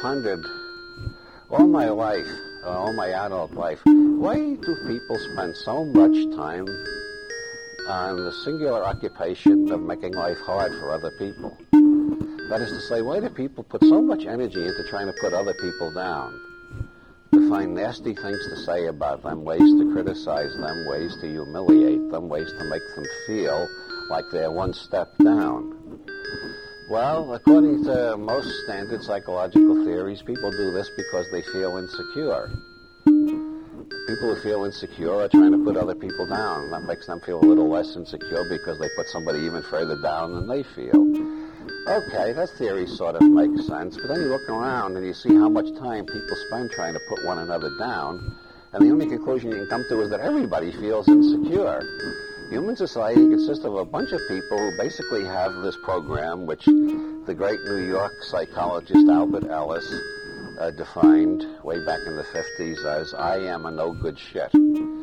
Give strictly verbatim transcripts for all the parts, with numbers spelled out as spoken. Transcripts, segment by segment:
wondered all my life, uh, all my adult life, why do people spend so much time on the singular occupation of making life hard for other people? That is to say, why do people put so much energy into trying to put other people down? To find nasty things to say about them, ways to criticize them, ways to humiliate them, ways to make them feel like they're one step down. Well, according to most standard psychological theories, people do this because they feel insecure. People who feel insecure are trying to put other people down. That makes them feel a little less insecure because they put somebody even further down than they feel. Okay, that theory sort of makes sense, but then you look around and you see how much time people spend trying to put one another down, and the only conclusion you can come to is that everybody feels insecure. Human society consists of a bunch of people who basically have this program, which the great New York psychologist Albert Ellis uh, defined way back in the fifties as, I am a no-good shit.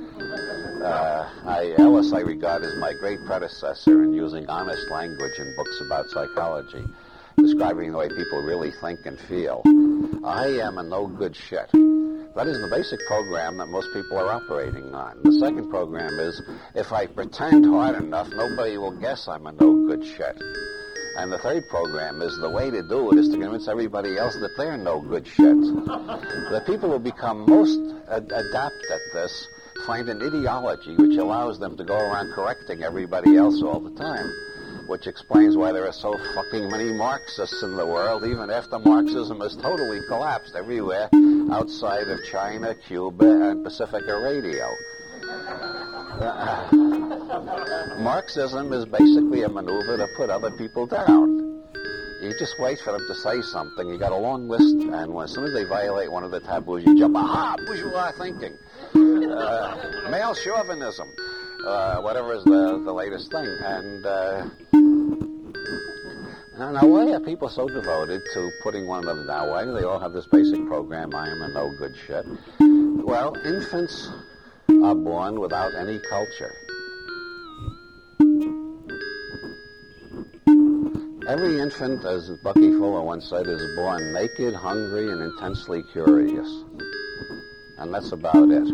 Uh, I, Ellis I regard as my great predecessor in using honest language in books about psychology, describing the way people really think and feel. I am a no-good shit. That is the basic program that most people are operating on. The second program is, if I pretend hard enough, nobody will guess I'm a no-good shit. And the third program is, the way to do it is to convince everybody else that they're no good shit. The people who become most ad- adept at this find an ideology which allows them to go around correcting everybody else all the time, which explains why there are so fucking many Marxists in the world, even after Marxism has totally collapsed everywhere outside of China, Cuba, and Pacifica Radio. Uh, Marxism is basically a maneuver to put other people down. You just wait for them to say something. You got a long list, and when, as soon as they violate one of the taboos, you jump, aha, bourgeois thinking, uh, male chauvinism, uh, whatever is the, the latest thing. And uh, now, why are people so devoted to putting one another down? Why do they all have this basic program, I am a no good shit? Well, infants are born without any culture. Every infant, as Bucky Fuller once said, is born naked, hungry, and intensely curious. And that's about it.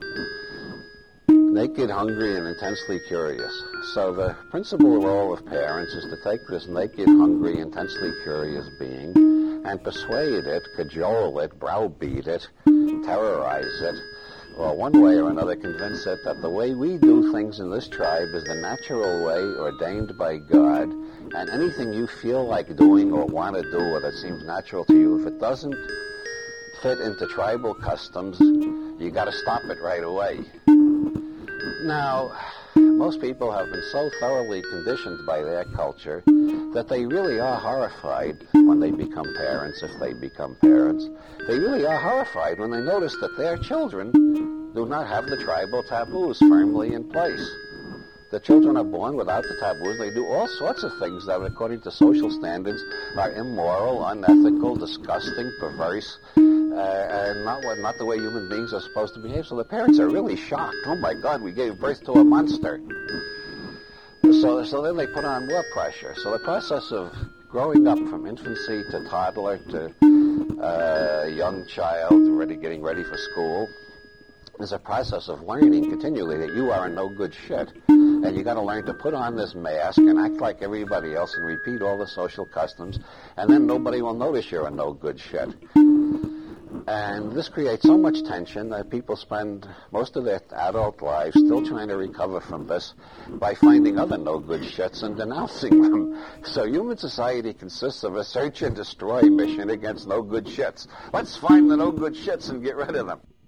Naked, hungry, and intensely curious. So the principal role of parents is to take this naked, hungry, intensely curious being and persuade it, cajole it, browbeat it, terrorize it, or one way or another convince it that the way we do things in this tribe is the natural way ordained by God, and anything you feel like doing or want to do or that seems natural to you, if it doesn't fit into tribal customs, you got to stop it right away. Now, most people have been so thoroughly conditioned by their culture that they really are horrified when they become parents, if they become parents. They really are horrified when they notice that their children do not have the tribal taboos firmly in place. The children are born without the taboos. They do all sorts of things that, according to social standards, are immoral, unethical, disgusting, perverse, uh, and not what, not the way human beings are supposed to behave. So the parents are really shocked. Oh my God, we gave birth to a monster. So, so then they put on more pressure. So the process of growing up from infancy to toddler to uh, young child, ready, getting ready for school, is a process of learning continually that you are a no good shit. And you got to learn to put on this mask and act like everybody else and repeat all the social customs, and then nobody will notice you're a no good shit. And this creates so much tension that people spend most of their adult lives still trying to recover from this by finding other no good shits and denouncing them. So human society consists of a search and destroy mission against no good shits. Let's find the no good shits and get rid of them.